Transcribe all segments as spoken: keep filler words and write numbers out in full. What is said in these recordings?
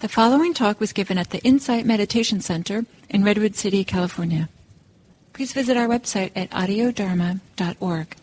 The following talk was given at the Insight Meditation Center in Redwood City, California. Please visit our website at audio dharma dot org.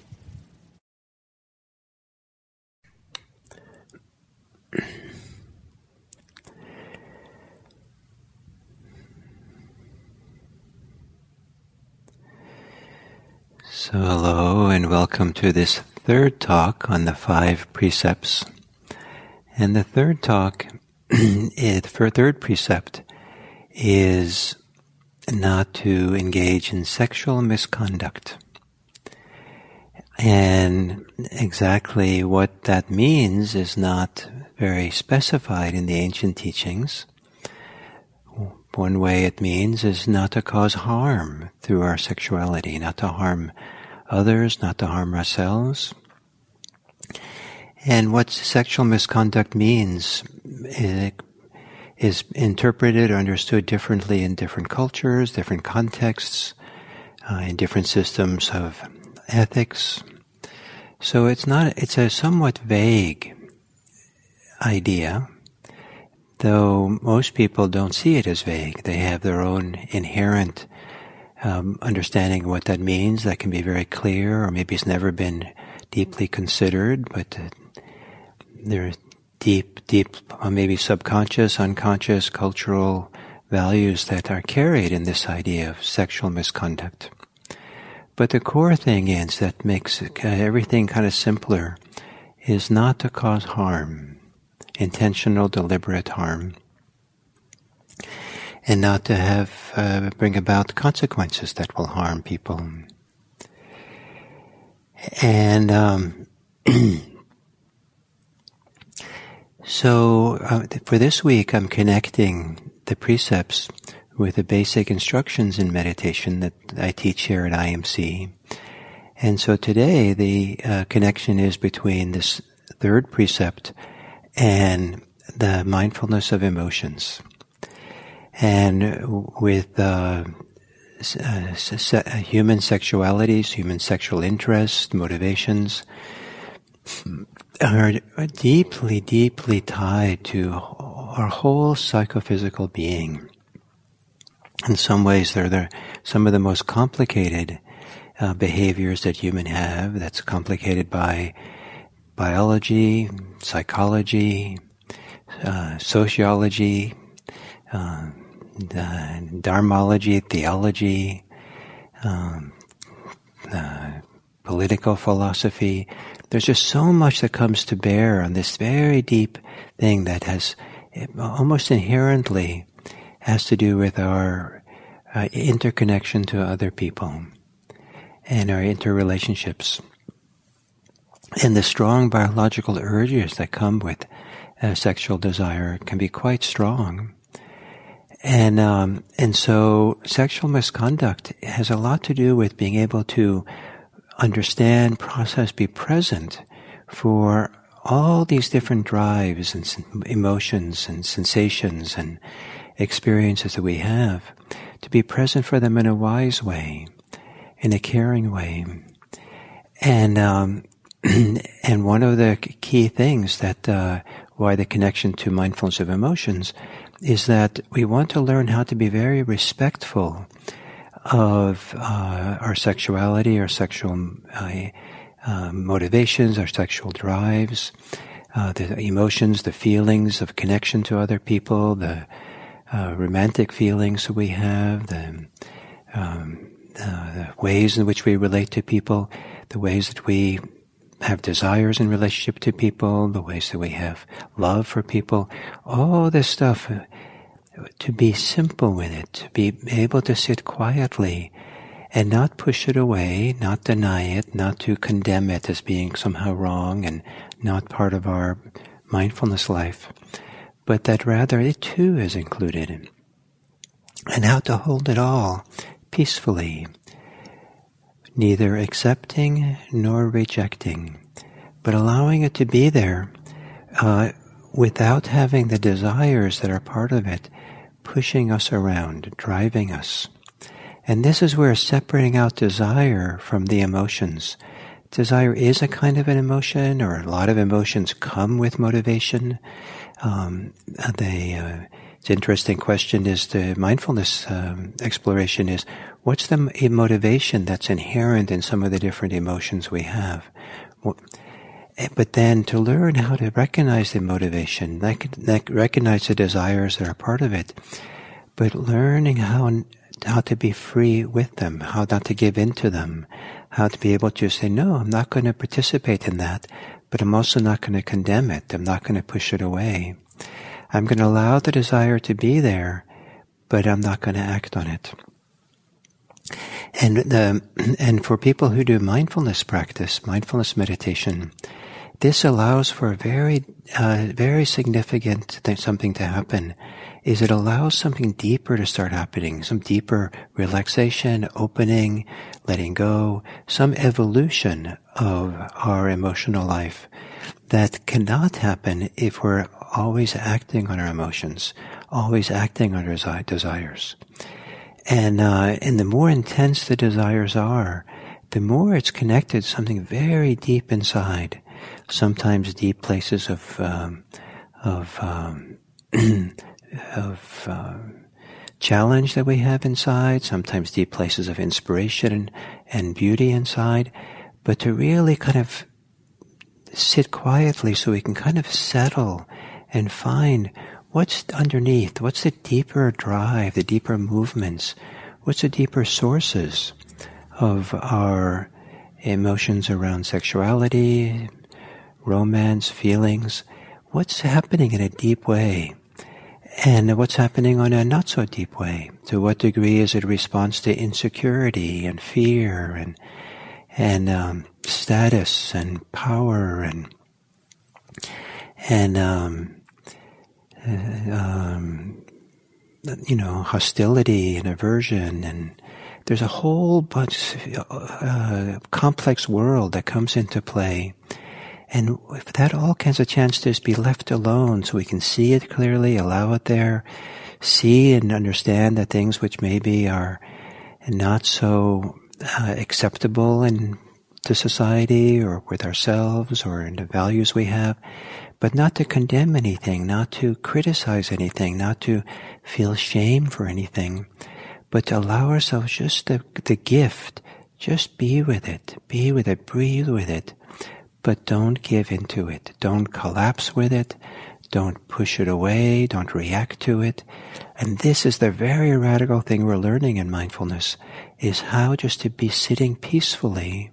So hello and welcome to this third talk on the five precepts. And the third talk, the third precept is not to engage in sexual misconduct. And exactly what that means is not very specified in the ancient teachings. One way it means is not to cause harm through our sexuality, not to harm others, not to harm ourselves. And what sexual misconduct means is interpreted or understood differently in different cultures, different contexts, uh, in different systems of ethics. So it's not, it's a somewhat vague idea, though most people don't see it as vague. They have their own inherent um, understanding of what that means. That can be very clear, or maybe it's never been deeply considered, but uh, there are deep, deep, uh, maybe subconscious, unconscious, cultural values that are carried in this idea of sexual misconduct. But the core thing is that makes everything kind of simpler is not to cause harm, intentional, deliberate harm, and not to have uh, bring about consequences that will harm people. And um, so uh, for this week, I'm connecting the precepts with the basic instructions in meditation that I teach here at I M C. And so today, the uh, connection is between this third precept and the mindfulness of emotions. And with uh, uh, se- human sexualities, human sexual interests, motivations, are deeply, deeply tied to our whole psychophysical being. In some ways, they're the, some of the most complicated uh, behaviors that humans have. That's complicated by biology, psychology, uh, sociology, uh, uh, dharmology, theology, um, uh, political philosophy. There's just so much that comes to bear on this very deep thing that has almost inherently has to do with our uh, interconnection to other people and our interrelationships. And the strong biological urges that come with uh, sexual desire can be quite strong. And um, and so sexual misconduct has a lot to do with being able to understand, process, be present for all these different drives and emotions and sensations and experiences that we have, to be present for them in a wise way, in a caring way. And um, and one of the key things that uh, why the connection to mindfulness of emotions is that we want to learn how to be very respectful of uh, our sexuality, our sexual uh, uh, motivations, our sexual drives, uh, the emotions, the feelings of connection to other people, the uh, romantic feelings that we have, the, um, uh, the ways in which we relate to people, the ways that we have desires in relationship to people, the ways that we have love for people, all this stuff, uh, to be simple with it, to be able to sit quietly and not push it away, not deny it, not to condemn it as being somehow wrong and not part of our mindfulness life, but that rather it too is included. And how to hold it all peacefully, neither accepting nor rejecting, but allowing it to be there uh, without having the desires that are part of it pushing us around, driving us. And this is where separating out desire from the emotions. Desire is a kind of an emotion, or a lot of emotions come with motivation. um, they, uh, it's an interesting question is the mindfulness um, exploration is, what's the motivation that's inherent in some of the different emotions we have? But then to learn how to recognize the motivation, recognize the desires that are part of it, but learning how how to be free with them, how not to give in to them, how to be able to say, no, I'm not going to participate in that, but I'm also not going to condemn it. I'm not going to push it away. I'm going to allow the desire to be there, but I'm not going to act on it. And the, and for people who do mindfulness practice, mindfulness meditation, this allows for a very, uh, very significant th- something to happen, is it allows something deeper to start happening, some deeper relaxation, opening, letting go, some evolution of our emotional life that cannot happen if we're always acting on our emotions, always acting on our desires. And, uh, and the more intense the desires are, the more it's connected to something very deep inside. Sometimes deep places of, um, of, um, of, um, challenge that we have inside, sometimes deep places of inspiration and, and beauty inside. But to really kind of sit quietly so we can kind of settle and find what's underneath, what's the deeper drive, the deeper movements, what's the deeper sources of our emotions around sexuality, romance, feelings, what's happening in a deep way, and what's happening on a not so deep way. To what degree is it a response to insecurity and fear and and um, status and power and and um, uh, um, you know, hostility and aversion, and there's a whole bunch uh, complex world that comes into play. And if that all has a chance to just be left alone so we can see it clearly, allow it there, see and understand the things which maybe are not so uh, acceptable in to society or with ourselves or in the values we have, but not to condemn anything, not to criticize anything, not to feel shame for anything, but to allow ourselves just the, the gift, just be with it, be with it, breathe with it. But don't give into it. Don't collapse with it. Don't push it away. Don't react to it. And this is the very radical thing we're learning in mindfulness, is how just to be sitting peacefully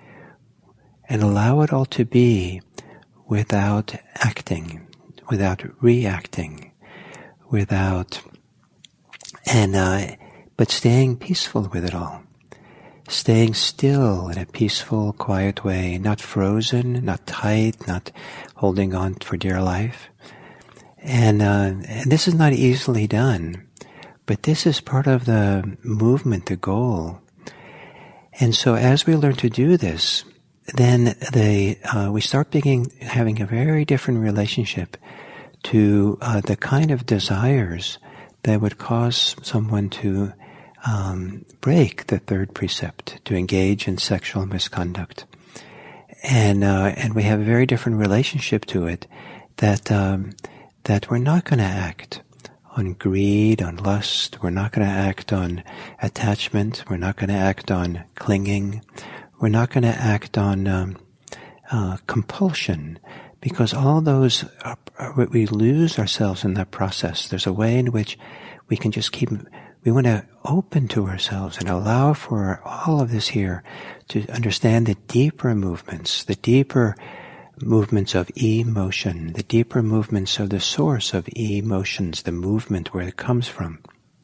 and allow it all to be without acting, without reacting, without, and, uh, but staying peaceful with it all. Staying still in a peaceful, quiet way, not frozen, not tight, not holding on for dear life. And, uh, and this is not easily done, but this is part of the movement, the goal. And so as we learn to do this, then the, uh, we start beginning, having a very different relationship to uh, the kind of desires that would cause someone to Um, break the third precept, to engage in sexual misconduct, and uh, and we have a very different relationship to it. That um, that we're not going to act on greed, on lust. We're not going to act on attachment. We're not going to act on clinging. We're not going to act on um, uh, compulsion, because all those are, are, we lose ourselves in that process. There's a way in which we can just keep. We want to open to ourselves and allow for all of this here to understand the deeper movements, the deeper movements of emotion, the deeper movements of the source of emotions, the movement where it comes from.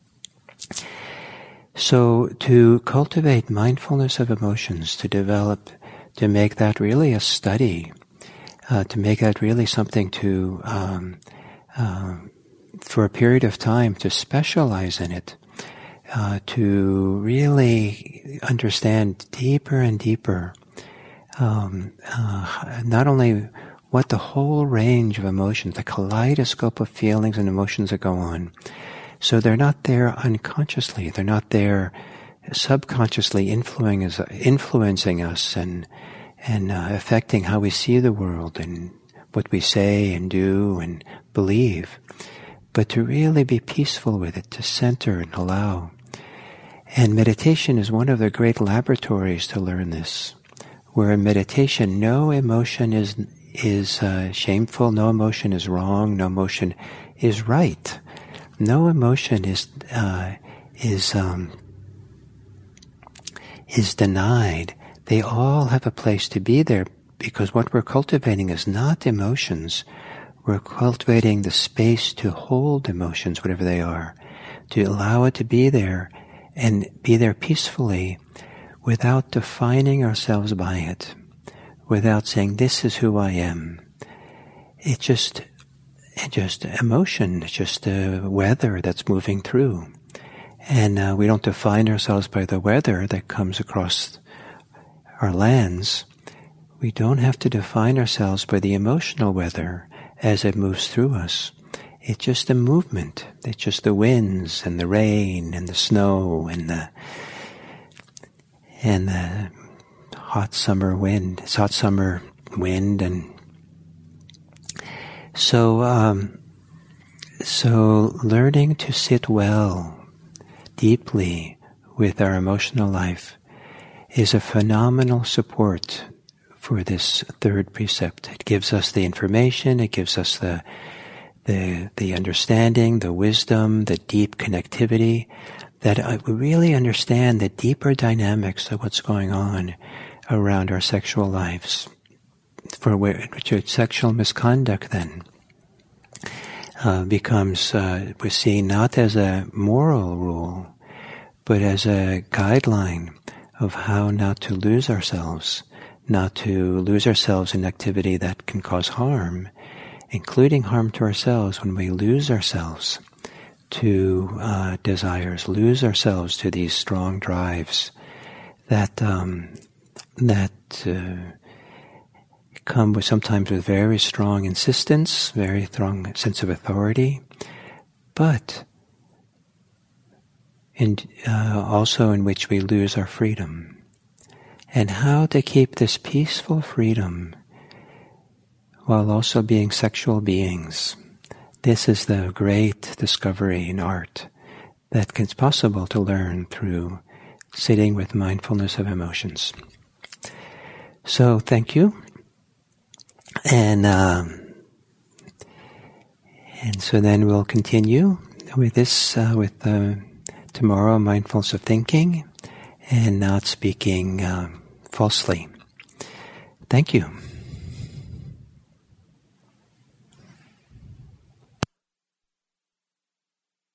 So to cultivate mindfulness of emotions, to develop, to make that really a study, uh, to make that really something to, um, uh, for a period of time, to specialize in it, Uh, to really understand deeper and deeper, um, uh, not only what the whole range of emotions, the kaleidoscope of feelings and emotions that go on. So they're not there unconsciously. They're not there subconsciously influencing us, influencing us and and uh, affecting how we see the world and what we say and do and believe, but to really be peaceful with it, to center and allow. And meditation is one of the great laboratories to learn this, where in meditation no emotion is is uh, shameful, no emotion is wrong, no emotion is right, no emotion is uh, is um, is denied. They all have a place to be there, because what we're cultivating is not emotions. We're cultivating the space to hold emotions, whatever they are, to allow it to be there and be there peacefully without defining ourselves by it, without saying, this is who I am. It's just, it's just emotion, it's just the weather that's moving through. And uh, we don't define ourselves by the weather that comes across our lands. We don't have to define ourselves by the emotional weather as it moves through us. It's just a movement. It's just the winds and the rain and the snow and the and the hot summer wind. It's hot summer wind, and so um, so learning to sit well, deeply with our emotional life is a phenomenal support for this third precept. It gives us the information, it gives us the the the understanding, the wisdom, the deep connectivity, that we really understand the deeper dynamics of what's going on around our sexual lives. For where, which sexual misconduct then uh, becomes, uh, we're seen not as a moral rule, but as a guideline of how not to lose ourselves, not to lose ourselves in activity that can cause harm, including harm to ourselves when we lose ourselves to uh, desires, lose ourselves to these strong drives that um, that uh, come with sometimes with very strong insistence, very strong sense of authority, but in, uh, also in which we lose our freedom. And how to keep this peaceful freedom while also being sexual beings. This is the great discovery in art that is possible to learn through sitting with mindfulness of emotions. So thank you. And um, and so then we'll continue with this, uh, with uh, tomorrow, mindfulness of thinking and not speaking uh, falsely. Thank you.